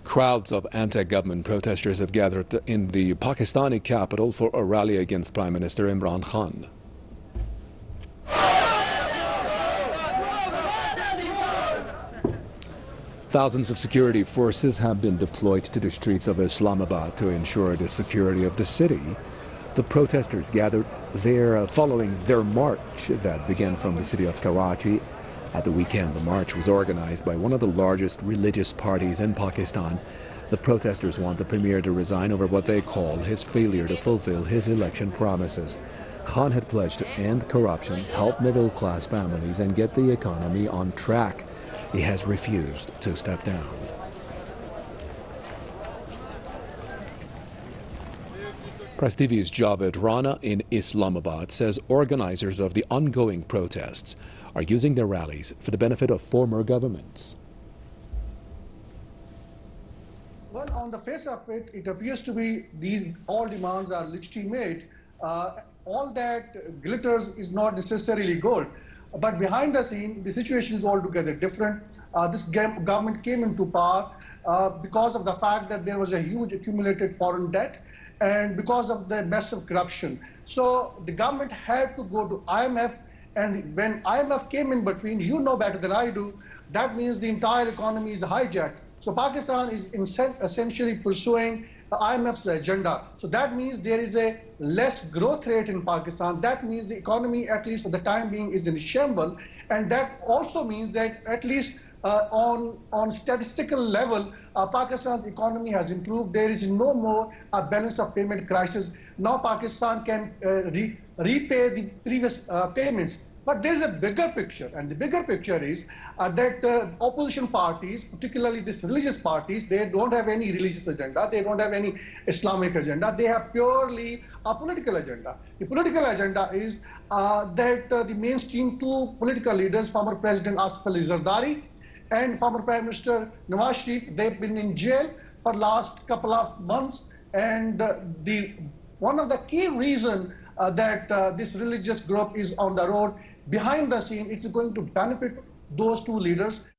Crowds of anti-government protesters have gathered in the Pakistani capital for a rally against Prime Minister Imran Khan. Thousands of security forces have been deployed to the streets of Islamabad to ensure the security of the city. The protesters gathered there following their march that began from the city of Karachi. At the weekend, the march was organized by one of the largest religious parties in Pakistan. The protesters want the premier to resign over what they call his failure to fulfill his election promises. Khan had pledged to end corruption, help middle-class families, and get the economy on track. He has refused to step down. Press TV's Javed Rana in Islamabad says organizers of the ongoing protests are using their rallies for the benefit of former governments. Well, on the face of it, it appears to be all demands are legitimate. All that glitters is not necessarily gold. But behind the scene, the situation is altogether different. This government came into power because of the fact that there was a huge accumulated foreign debt and because of the massive corruption. So the government had to go to IMF, and when IMF came in between, you know better than I do, that means the entire economy is hijacked. So Pakistan is essentially pursuing IMF's agenda. So that means there is a less growth rate in Pakistan. That means the economy, at least for the time being, is in shambles. And that also means that at least on statistical level, Pakistan's economy has improved. There is no more a balance of payment crisis. Now Pakistan can repay the previous payments. But there is a bigger picture, and the bigger picture is that opposition parties, particularly these religious parties, they don't have any religious agenda, they don't have any Islamic agenda, they have purely a political agenda. The political agenda is that the mainstream two political leaders, former President Asif Ali Zardari and former Prime Minister Nawaz Sharif, they've been in jail for last couple of months, and one of the key reasons that this religious group is on the road behind the scene, it's going to benefit those two leaders.